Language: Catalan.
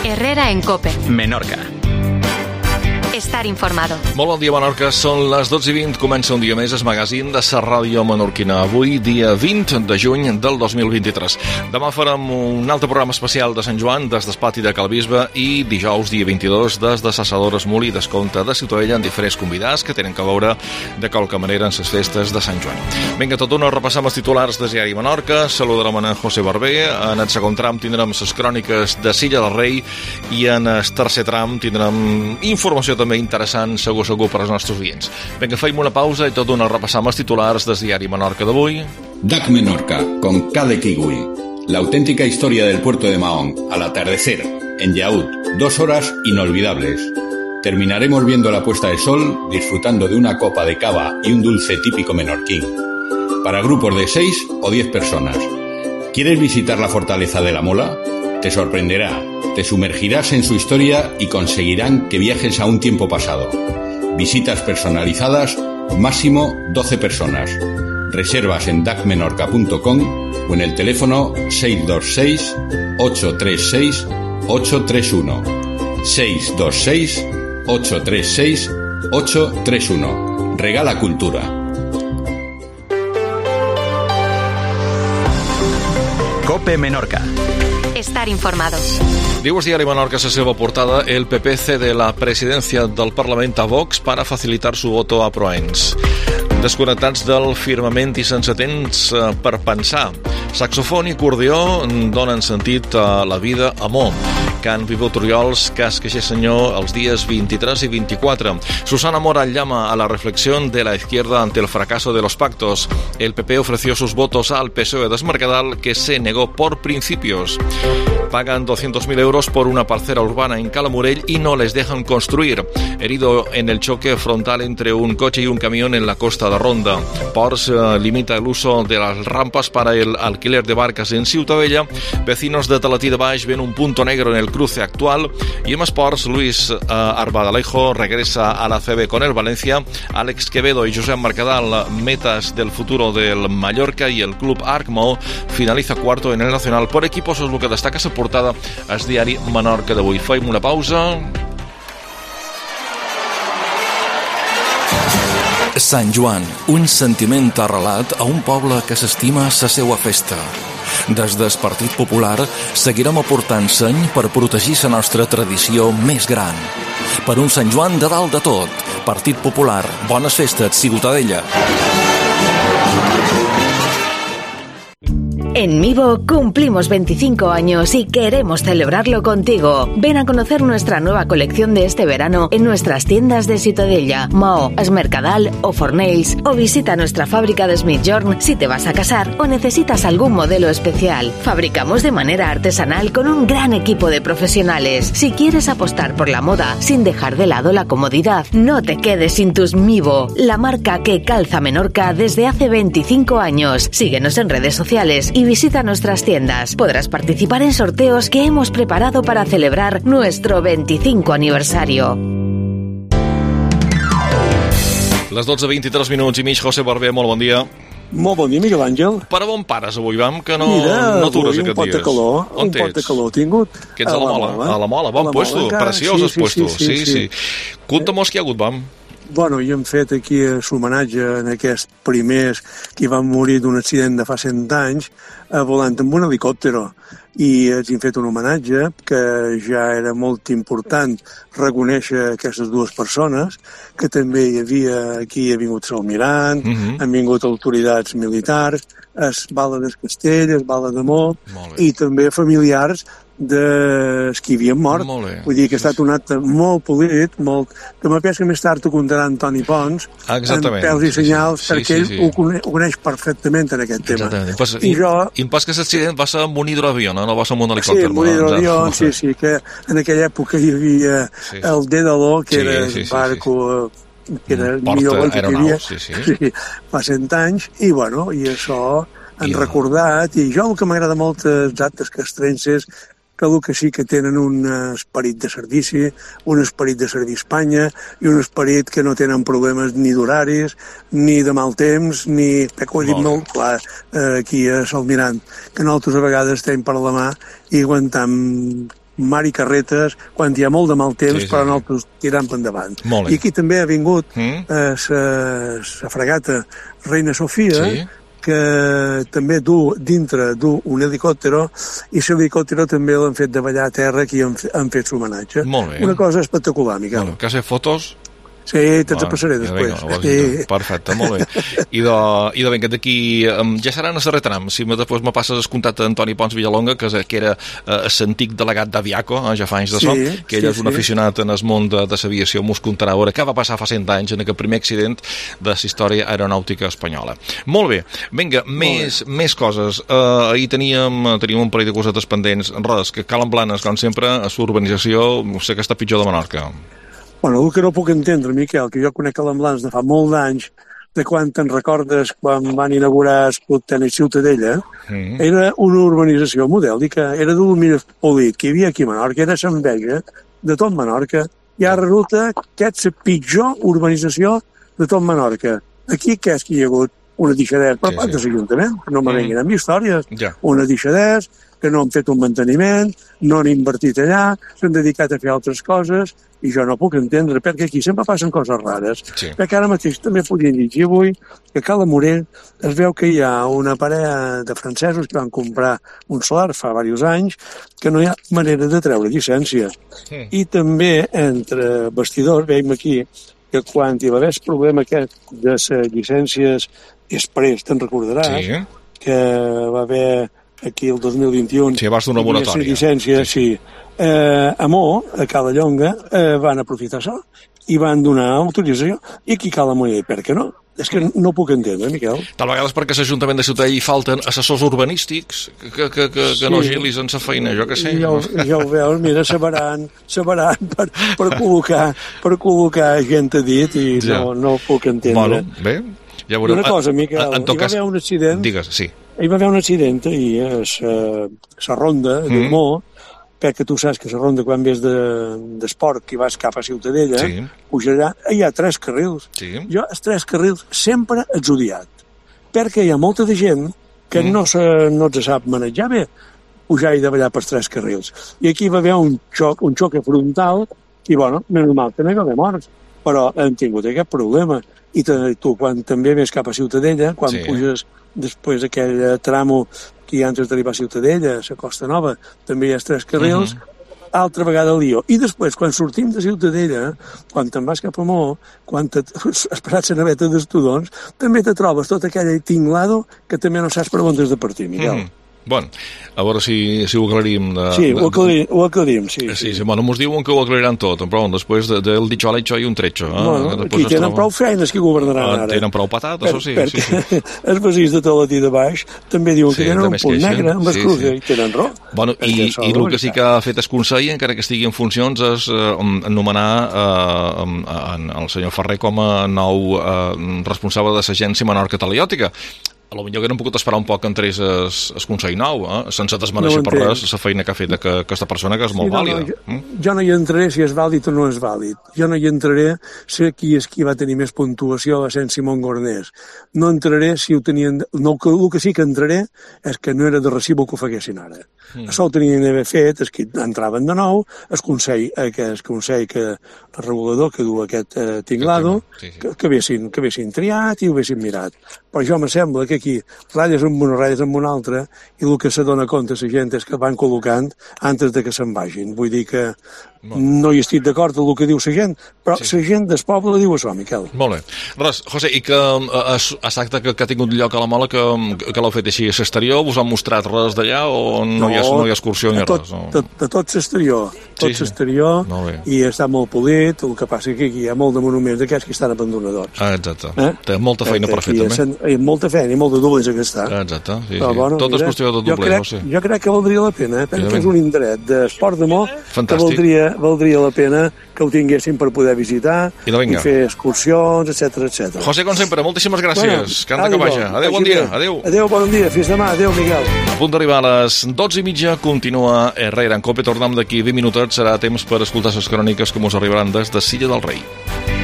Herrera en COPE. Menorca. Estar informado. Molt bon dia, Menorca. Són les 12:20. Comença un dia més el magazín de la ràdio menorquina. Avui, dia 20 de juny del 2023. Demà farem un altre programa especial de Sant Joan des del pati de Calbisbe i dijous, dia 22, des de Sassadores Muli, descompte de Ciutadella, amb diferents convidats que tenen que veure de qualque manera en les festes de Sant Joan. Vinga, tot d'una, repassam els titulars de Diari Menorca. Saludarem en José Barber. En el segon tram tindrem les cròniques de Silla del Rei i en el tercer tram tindrem informació també interessant, segur per als nostres oients. Vinga, feim una pausa i tot d'una repassam els titulars del Diari Menorca d'avui. DAC Menorca, con Cade Kiwi. La auténtica historia del puerto de Mahón, al atardecer, en Yaúd, 2 horas inolvidables. Terminaremos viendo la puesta de sol, disfrutando de una copa de cava y un dulce típico menorquín. Para grupos de 6 o 10 personas. ¿Quieres visitar la fortaleza de la Mola? Te sorprenderá. Te sumergirás en su historia y conseguirán que viajes a un tiempo pasado. Visitas personalizadas, máximo 12 personas. Reservas en dacmenorca.com o en el teléfono 626-836-831. 626-836-831. Regala cultura. COPE Menorca. Estar informados. Diu el Diari Menorca a la seva portada: el PP cede la presidencia del Parlament a Vox para facilitar su voto a Proens. Desconnectats del firmament i sense temps per pensar. Saxofon i acordió donen sentit a la vida a Mo. Can Vivut Oriols, Casquejer Senyor, els dies 23 y 24. Susana Moral llama a la reflexión de la izquierda ante el fracaso de los pactos. El PP ofreció sus votos al PSOE de Mercadal, que se negó por principios. Pagan 200.000 euros por una parcela urbana en Calamurell y no les dejan construir. Herido en el choque frontal entre un coche y un camión en la costa de Ronda. Ports limita el uso de las rampas para el alquiler de barcas en Ciutadella. Vecinos de Talatí de Baix ven un punto negro en el cruce actual. Y en Esports, Luis Arbadalejo regresa a la CB con el Valencia. Alex Quevedo y Josep Mercadal, metas del futuro del Mallorca, y el club Arcmo finaliza cuarto en el Nacional por equipos. És el que destaca la portada al Diari Menorca d'avui. Feim una pausa. Sant Joan, un sentiment arrelat a un poble que s'estima la seva festa. Des del Partit Popular seguirem aportant seny per protegir la nostra tradició més gran. Per un Sant Joan de dalt de tot. Partit Popular, bones festes, Ciutadella. En Mivo cumplimos 25 años y queremos celebrarlo contigo. Ven a conocer nuestra nueva colección de este verano en nuestras tiendas de Ciutadella, Maó, Es Mercadal o Fornells, o visita nuestra fábrica de Smith Jorn si te vas a casar o necesitas algún modelo especial. Fabricamos de manera artesanal con un gran equipo de profesionales. Si quieres apostar por la moda sin dejar de lado la comodidad, no te quedes sin tus Mivo, la marca que calza Menorca desde hace 25 años. Síguenos en redes sociales y visita nuestras tiendas. Podrás participar en sorteos que hemos preparado para celebrar nuestro 25 aniversario. Les 12:23 minuts i mig. José Barber, molt bon dia. Molt bon dia, Miguel Àngel. Per on pares avui, vam? Que no, Mira, no atures un aquest pot dies. de calor, On un pot de calor he tingut. Que ets a la Mola? A la Mola, bon puesto, preciós el puesto. Sí. Conta'm-nos què hi ha hagut, vam. Bueno, i hem fet aquí l'homenatge en aquests primers que van morir d'un accident de fa 100 anys volant amb un helicòptero. I els hem fet un homenatge que ja era molt important reconèixer aquestes dues persones, que també hi havia, aquí ha vingut l'almirant, han vingut autoritats militars, es Bala del Castell, es Bala de Mo, i també familiars de qui havien mort. Vull dir que ha estat un acte molt polit, que me penso que més tard ho contarà Antoni Pons, en pèls i senyals, perquè ell ho coneix perfectament en aquest tema. I em pas que l'accident va ser amb un hidroavió, no va ser amb un helicòpter. Sí, amb un hidroavió, sí, que en aquella època hi havia el Dédalo, que era el barco que era el millor que hi havia fa 100 anys, i bueno, i això han recordat, i jo el que m'agrada molt els actes castrenses, que el que sí que tenen un esperit de servici, un esperit de servir a Espanya i un esperit que no tenen problemes ni d'horaris, ni de mal temps, ni... que ho he dit molt clar aquí a Salmirant, que nosaltres a vegades estem per la mà i aguantam mar i carretes, quan hi ha molt de mal temps, però nosaltres tirant per endavant. I aquí també ha vingut la fregata Reina Sofia, que també du un helicòptero, i l'helicòptero també l'han fet de ballar a terra, aquí han fet l'homenatge. Una cosa espectacular, Miquel. Que has fet fotos? Sí, te'ls passaré després. Perfecte, molt bé. I de ben que d'aquí ja serà en el darrer tram. Si després me passes el contacte d'Antoni Pons Villalonga, que era l'antic delegat d'Aviaco, ja fa anys d'això, que ell és un aficionat en el món de l'aviació, mos contarà ara què va passar fa 100 anys en aquest primer accident de la història aeronàutica espanyola. Molt bé, vinga, més coses. Ahir teníem un parell de cosetes pendents. Res, que calen blanes, com sempre, a l'urbanització, sé que està pitjor de Menorca. Bueno, el que no puc entendre, Miquel, que jo conec a l'Amblans de fa molt d'anys, de quan te'n recordes quan van inaugurar el Club Tenis Ciutadella, era una urbanització modèlica, era del millor polit que hi havia aquí a Menorca, era l'enveja de tot Menorca, i ara resulta que és la pitjor urbanització de tot Menorca. Aquí què és que hi ha hagut? Una deixadesa per part de l'Ajuntament, no me venguin amb històries, una deixadesa, que no han fet un manteniment, no han invertit allà, s'han dedicat a fer altres coses, i jo no puc entendre, perquè aquí sempre passen coses rares. Perquè ara mateix també podien llegir avui que a Cala Morell es veu que hi ha una parella de francesos que van comprar un solar fa diversos anys, que no hi ha manera de treure llicència. I també, entre bastidors, veiem aquí que quan hi va haver el problema aquest de les llicències express, te'n recordaràs, que va haver aquí el 2021... Sí, abans d'una moratòria. Llicència, a Mo, a Cala Llonga, van aprofitar això i van donar autorització. I aquí a Cala Morell, per què no? És que no puc entendre, Miquel. Tal vegades perquè a l'Ajuntament de Ciutadella hi falten assessors urbanístics que no gilis en sa feina, jo que sé. Ja ho veus, mira, sabaran per col·locar gent a dit i no ho puc entendre. Bueno, bé, ja veurem. Una cosa, Miquel, hi va haver un accident... Digues, sí. Hi va haver un accident ahir a la ronda de Mo, perquè tu saps que la ronda quan vés d'esport que vas cap a Ciutadella, pujarà, hi ha 3 carrils. Jo els 3 carrils sempre els odiat, perquè hi ha molta de gent que no els sap manejar bé, pujar i davallar pels 3 carrils. I aquí va haver un xoc frontal, i bueno, menys mal que no hi va haver morts, però hem tingut aquest problema. I tu, quan també ves cap a Ciutadella, quan puges després aquell tramo que hi ha antes d'arribar a Ciutadella, a la Costa Nova, també hi ha 3 carrils, altra vegada el lío. I després, quan sortim de Ciutadella, quan te'n vas cap a Mo, quan esperat la naveta d'Estudons, també te trobes tot aquell tinglado que també no saps per on has de partir, Miquel. Bueno, a veure si ho aclarim. Sí, ho aclarim, sí. Bueno, mos diuen que ho aclariran tot, però després del dicho al hecho hi un trecho. Bueno, aquí tenen prou feines que governaran ara. Tenen prou patat, això sí. Perquè els veïns de Tolatí de baix també diuen que tenen un punt negre amb les cruces i tenen raó. Bueno, i el que sí que ha fet el Consell, encara que estigui en funcions, és anomenar el senyor Ferrer com a nou responsable de l'Agència Menorca Taliòtica. Potser que no hem pogut esperar un poc que entrés el Consell nou, sense desmereixer per res la feina que ha fet aquesta persona, que és molt vàlida. Jo no hi entraré si és vàlid o no és vàlid. Jo no hi entraré si qui és qui va tenir més puntuació a Sant Simón Gorners. No entraré si ho tenien... El que sí que entraré és que no era de recibo que ho faguessin ara. Això ho tenien d'haver fet, és que entraven de nou, el Consell regulador que du aquest tinglado, que haguessin triat i ho haguessin mirat. Però jo me sembla que aquí ratlles amb una, ratlles amb una altra, i el que se dona compte la gent és que van col·locant antes de que se'n vagin. Vull dir que no hi estic d'acord amb el que diu la gent, però la gent del poble diu això, Miquel. Molt bé. Res, José, i que és acte que ha tingut lloc a la Mola, que l'heu fet així a l'exterior, us han mostrat res d'allà o no hi ha excursió ni res? De tot l'exterior. Tot l'exterior, i està molt polit, el que passa que aquí hi ha molt de monuments d'aquests que estan abandonadors. Exacte. Té molta feina per fer, també. Hi ha molta feina i molt de doblers que està. Exacte, sí. Tot és qüestió de doblers. Jo crec que valdria la pena, perquè és un indret d'esport de Mo que valdria la pena que ho tinguessin per poder visitar i fer excursions, etc. José, com sempre, moltíssimes gràcies. Canta que vaja. Adéu, bon dia. Adéu, bon dia. Fins demà. Adéu, Miquel. A punt d'arribar a les 12:30, continua Herrera en Cope. Tornem d'aquí 20 minutets. Serà temps per escoltar les cròniques que mos arribaran des de Silla del Rei.